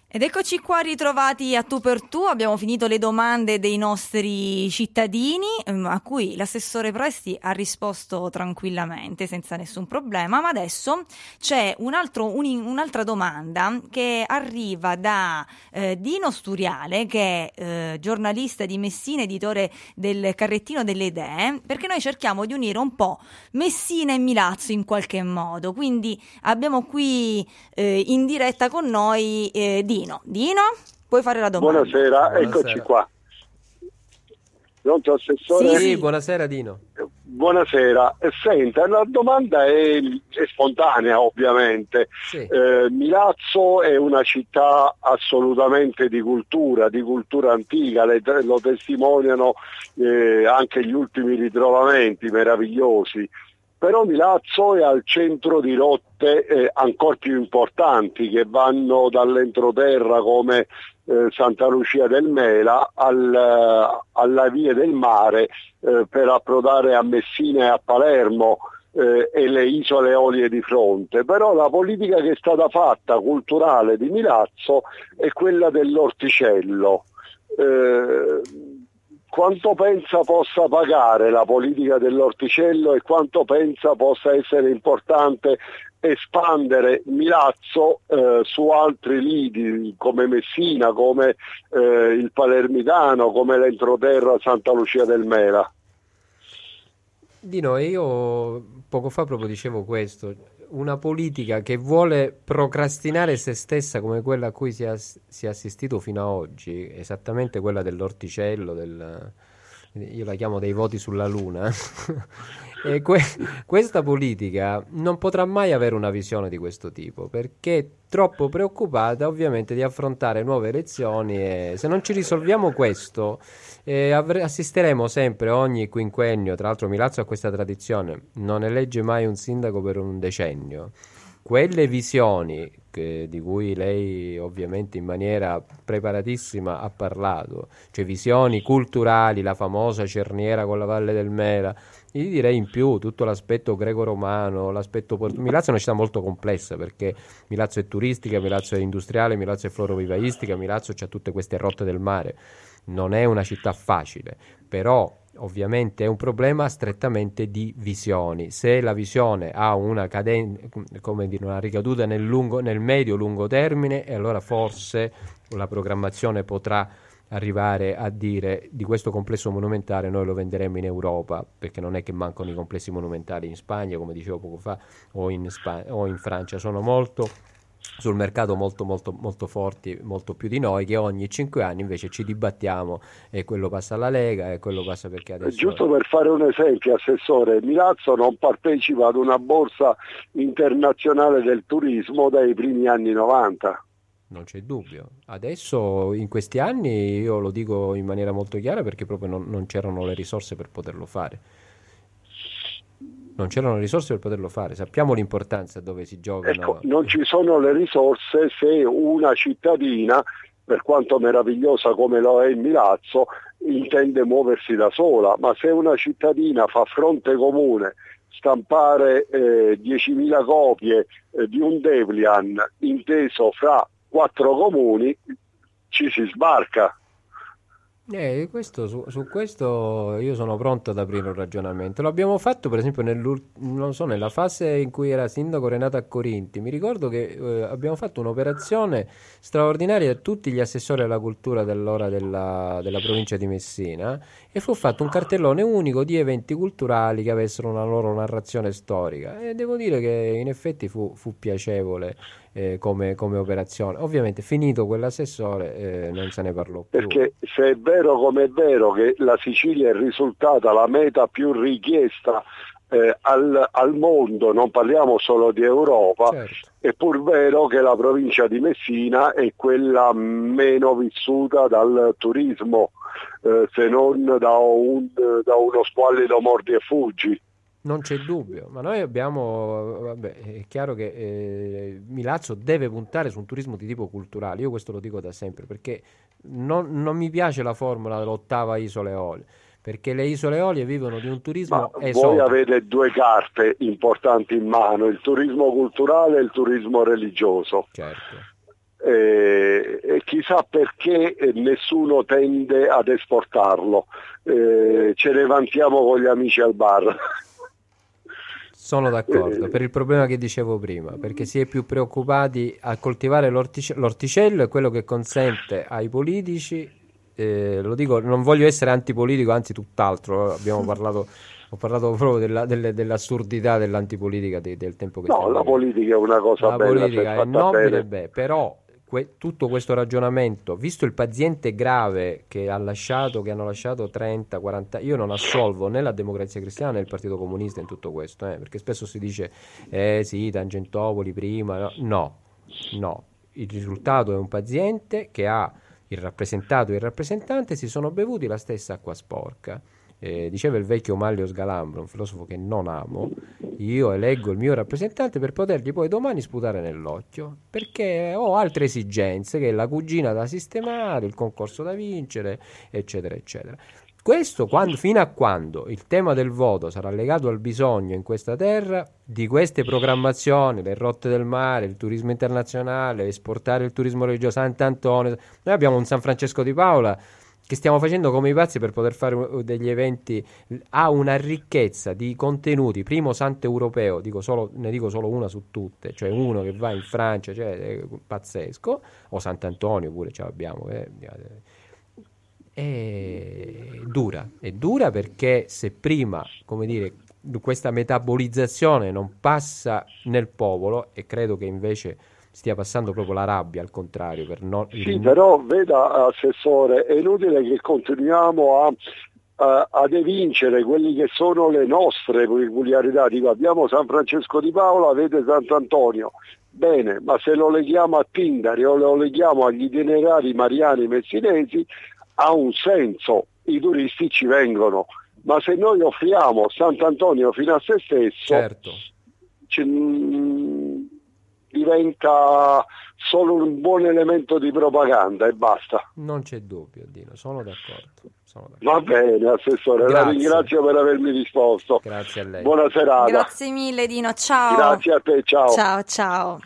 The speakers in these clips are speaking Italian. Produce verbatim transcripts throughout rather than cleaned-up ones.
Ed eccoci qua ritrovati a Tu per Tu, abbiamo finito le domande dei nostri cittadini a cui l'assessore Presti ha risposto tranquillamente, senza nessun problema, ma adesso c'è un altro, un, un'altra domanda che arriva da eh, Dino Sturiale, che è eh, giornalista di Messina, editore del Carrettino delle Idee, perché noi cerchiamo di unire un po' Messina e Milazzo in qualche modo, quindi abbiamo qui eh, in diretta con noi eh, Dino. Dino, puoi fare la domanda? Buonasera, buonasera. Eccoci qua. Pronto, assessore? Sì, sì, buonasera Dino. Buonasera. Senta, la domanda è, è spontanea ovviamente. Sì. Eh, Milazzo è una città assolutamente di cultura, di cultura antica, le, lo testimoniano eh, anche gli ultimi ritrovamenti meravigliosi. Però Milazzo è al centro di rotte eh, ancora più importanti che vanno dall'entroterra come eh, Santa Lucia del Mela al, alla via del mare eh, per approdare a Messina e a Palermo eh, e le isole Eolie di fronte. Però la politica che è stata fatta culturale di Milazzo è quella dell'orticello. Eh, Quanto pensa possa pagare la politica dell'orticello e quanto pensa possa essere importante espandere Milazzo eh, su altri lidi come Messina, come eh, il Palermitano, come l'entroterra Santa Lucia del Mela? Dino, io poco fa proprio dicevo questo, una politica che vuole procrastinare se stessa come quella a cui si è, si è assistito fino ad oggi, esattamente quella dell'orticello, del, io la chiamo dei voti sulla luna, e que, questa politica non potrà mai avere una visione di questo tipo, perché è troppo preoccupata ovviamente di affrontare nuove elezioni e se non ci risolviamo questo eh, avre- assisteremo sempre ogni quinquennio. Tra l'altro Milazzo ha questa tradizione, non elegge mai un sindaco per un decennio. Quelle visioni che, di cui lei ovviamente in maniera preparatissima ha parlato, cioè visioni culturali, la famosa cerniera con la Valle del Mela, io direi in più tutto l'aspetto greco-romano, l'aspetto port- Milazzo è una città molto complessa perché Milazzo è turistica, Milazzo è industriale, Milazzo è florovivaistica, Milazzo c'ha tutte queste rotte del mare, non è una città facile, però ovviamente è un problema strettamente di visioni. Se la visione ha una cadenza, come dire, una ricaduta nel, lungo, nel medio-lungo termine, e allora forse la programmazione potrà arrivare a dire di questo complesso monumentale noi lo venderemo in Europa, perché non è che mancano i complessi monumentali in Spagna, come dicevo poco fa, o in, Spagna, o in Francia, sono molto sul mercato molto molto molto forti, molto più di noi, che ogni cinque anni invece ci dibattiamo e quello passa alla Lega e quello passa perché adesso... Giusto per fare un esempio, assessore, Milazzo non partecipa ad una borsa internazionale del turismo dai primi anni novanta. Non c'è dubbio. Adesso in questi anni io lo dico in maniera molto chiara perché proprio non, non c'erano le risorse per poterlo fare. Non c'erano le risorse per poterlo fare. Sappiamo l'importanza dove si gioca. Ecco, non ci sono le risorse se una cittadina, per quanto meravigliosa come lo è Milazzo, intende muoversi da sola, ma se una cittadina fa fronte comune, stampare eh, diecimila copie eh, di un Deplian inteso fra quattro comuni, ci si sbarca. Eh, questo, su, su questo io sono pronto ad aprire un ragionamento. L'abbiamo fatto per esempio non so, nella fase in cui era sindaco Renato Accorinti. Mi ricordo che eh, abbiamo fatto un'operazione straordinaria a tutti gli assessori alla cultura dell'ora della, della provincia di Messina e fu fatto un cartellone unico di eventi culturali che avessero una loro narrazione storica e devo dire che in effetti fu, fu piacevole eh, come, come operazione. Ovviamente finito quell'assessore eh, non se ne parlò più. Perché se è vero come è vero che la Sicilia è risultata la meta più richiesta eh, al, al mondo, non parliamo solo di Europa, certo. È pur vero che la provincia di Messina è quella meno vissuta dal turismo, eh, se non da, un, da uno squallido mordi e fuggi. Non c'è dubbio, ma noi abbiamo, vabbè, è chiaro che eh, Milazzo deve puntare su un turismo di tipo culturale, io questo lo dico da sempre, perché non, non mi piace la formula dell'ottava Isole Eolie, perché le Isole Eolie vivono di un turismo ma esotico. Voi avete due carte importanti in mano, il turismo culturale e il turismo religioso. Certo. eh, e chissà perché nessuno tende ad esportarlo, eh, ce ne vantiamo con gli amici al bar. Sono d'accordo, per il problema che dicevo prima, perché si è più preoccupati a coltivare l'ortice- l'orticello, è quello che consente ai politici, eh, lo dico, non voglio essere antipolitico, anzi tutt'altro, abbiamo parlato, ho parlato proprio della, delle, dell'assurdità dell'antipolitica de, del tempo che no, stiamo la vivendo. politica è una cosa la bella, politica è nobile, beh, però que- tutto questo ragionamento, visto il paziente grave che ha lasciato, che hanno lasciato trenta quaranta, io non assolvo né la Democrazia Cristiana né il Partito Comunista in tutto questo, eh, perché spesso si dice eh sì, Tangentopoli prima, no, no, no, il risultato è un paziente che ha il rappresentato e il rappresentante si sono bevuti la stessa acqua sporca. Eh, diceva il vecchio Manlio Sgalambro, un filosofo che non amo, io eleggo il mio rappresentante per potergli poi domani sputare nell'occhio, perché ho altre esigenze, che è la cugina da sistemare, il concorso da vincere, eccetera eccetera. Questo quando, fino a quando il tema del voto sarà legato al bisogno in questa terra di queste programmazioni, le rotte del mare, il turismo internazionale, esportare il turismo religioso, Sant'Antonio, noi abbiamo un San Francesco di Paola che stiamo facendo come i pazzi per poter fare degli eventi, ha una ricchezza di contenuti, primo santo europeo, dico solo, ne dico solo una su tutte, cioè uno che va in Francia, cioè è pazzesco, o Sant'Antonio pure ce l'abbiamo, eh. È dura, è dura perché se prima, come dire, questa metabolizzazione non passa nel popolo, e credo che invece stia passando proprio la rabbia, al contrario. Per non... Sì, però veda, Assessore, è inutile che continuiamo a, a, ad evincere quelli che sono le nostre peculiarità. Dico, abbiamo San Francesco di Paola, avete Sant'Antonio. Bene, ma se lo leghiamo a Tindari o lo leghiamo agli itinerari mariani messinesi, ha un senso, i turisti ci vengono, ma se noi offriamo Sant'Antonio fino a se stesso, certo. c- mh, diventa solo un buon elemento di propaganda e basta. Non c'è dubbio, Dino, sono d'accordo. Sono d'accordo. Va bene, Assessore, Grazie. la ringrazio per avermi risposto. Grazie a lei. Buona serata. Grazie mille, Dino, ciao. Grazie a te, ciao. Ciao, ciao.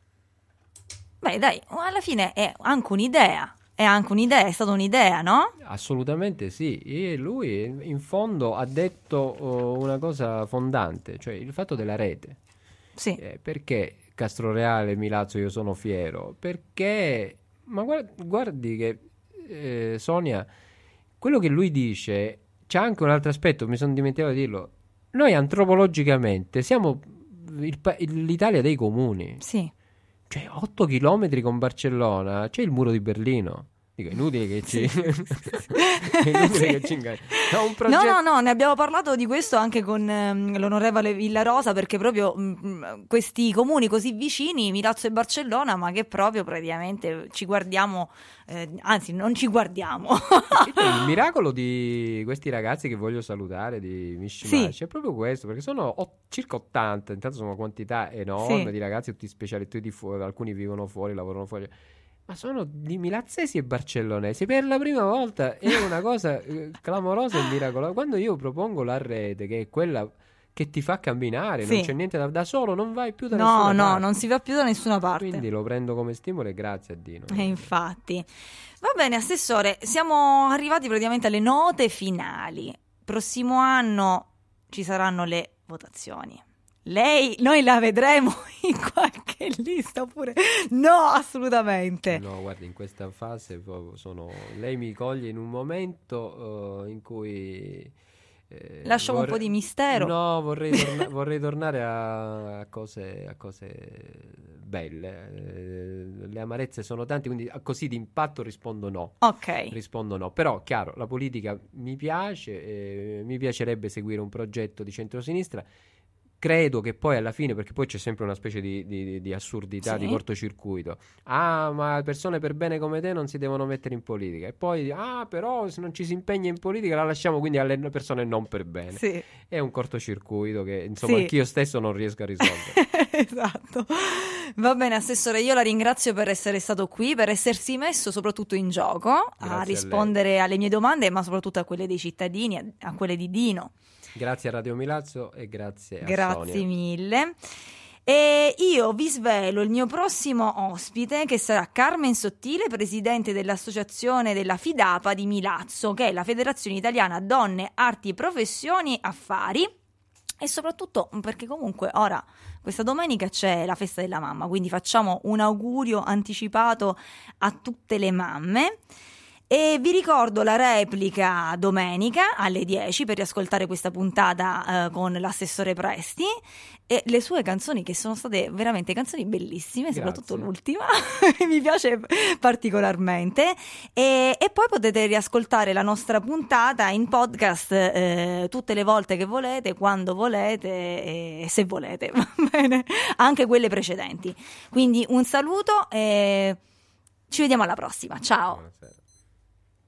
Beh, dai, alla fine è anche un'idea. È anche un'idea, è stata un'idea, no? Assolutamente sì, e lui in fondo ha detto uh, una cosa fondante, cioè il fatto della rete. Sì. Eh, perché Castroreale, Milazzo, io sono fiero? Perché, ma guardi, guardi che eh, Sonia, quello che lui dice c'è anche un altro aspetto, mi sono dimenticato di dirlo. Noi antropologicamente siamo il, l'Italia dei comuni. Sì. Cioè, otto chilometri con Barcellona, c'è il muro di Berlino. Dico, è inutile che ci... Sì. è inutile sì. che ci inganni. Un progetto... No, no, no, ne abbiamo parlato di questo anche con ehm, l'onorevole Villarosa, perché proprio mh, questi comuni così vicini, Milazzo e Barcellona, ma che proprio praticamente ci guardiamo, eh, anzi non ci guardiamo. Il miracolo di questi ragazzi che voglio salutare, di Mishmash, sì. è proprio questo, perché sono o- circa ottanta, intanto sono una quantità enorme sì. di ragazzi, tutti specialisti di fuori, alcuni vivono fuori, lavorano fuori. Ma sono di milazzesi e barcellonesi per la prima volta, è una cosa eh, clamorosa e miracolosa. Quando io propongo la rete, che è quella che ti fa camminare, sì. non c'è niente da, da solo, non vai più da no, nessuna no, parte. No, non si va più da nessuna parte. Quindi lo prendo come stimolo e grazie a Dino. E infatti. Va bene, Assessore, siamo arrivati praticamente alle note finali. Prossimo anno ci saranno le votazioni. Lei, noi la vedremo in qualche lista oppure no, assolutamente. No, guardi, in questa fase sono... lei mi coglie in un momento uh, in cui eh, lasciamo vorrei... un po' di mistero. No, vorrei, torna... vorrei tornare a... a cose a cose belle. Eh, le amarezze sono tante, quindi così d'impatto rispondo no. Ok. Rispondo no. Però, chiaro, la politica mi piace, eh, mi piacerebbe seguire un progetto di centrosinistra. Credo che poi alla fine, perché poi c'è sempre una specie di, di, di assurdità, sì. di cortocircuito. Ah, ma persone per bene come te non si devono mettere in politica. E poi, ah, però se non ci si impegna in politica la lasciamo quindi alle persone non per bene. Sì. È un cortocircuito che, insomma, sì. anch'io stesso non riesco a risolvere. Esatto. Va bene, Assessore, io la ringrazio per essere stato qui, per essersi messo soprattutto in gioco, grazie a rispondere a alle mie domande, ma soprattutto a quelle dei cittadini, a, a quelle di Dino. Grazie a Radio Milazzo e grazie a Grazie Sonia. mille. E io vi svelo il mio prossimo ospite, che sarà Carmen Sottile, presidente dell'associazione della FIDAPA di Milazzo, che è la Federazione Italiana Donne, Arti, Professioni, Affari. E soprattutto perché comunque ora questa domenica c'è la festa della mamma, quindi facciamo un augurio anticipato a tutte le mamme. E vi ricordo la replica domenica alle dieci per riascoltare questa puntata eh, con l'assessore Presti e le sue canzoni, che sono state veramente canzoni bellissime. Grazie. Soprattutto l'ultima che mi piace particolarmente, e, e poi potete riascoltare la nostra puntata in podcast eh, tutte le volte che volete, quando volete e se volete, va bene? Anche quelle precedenti. Quindi un saluto e ci vediamo alla prossima, ciao. Buonasera.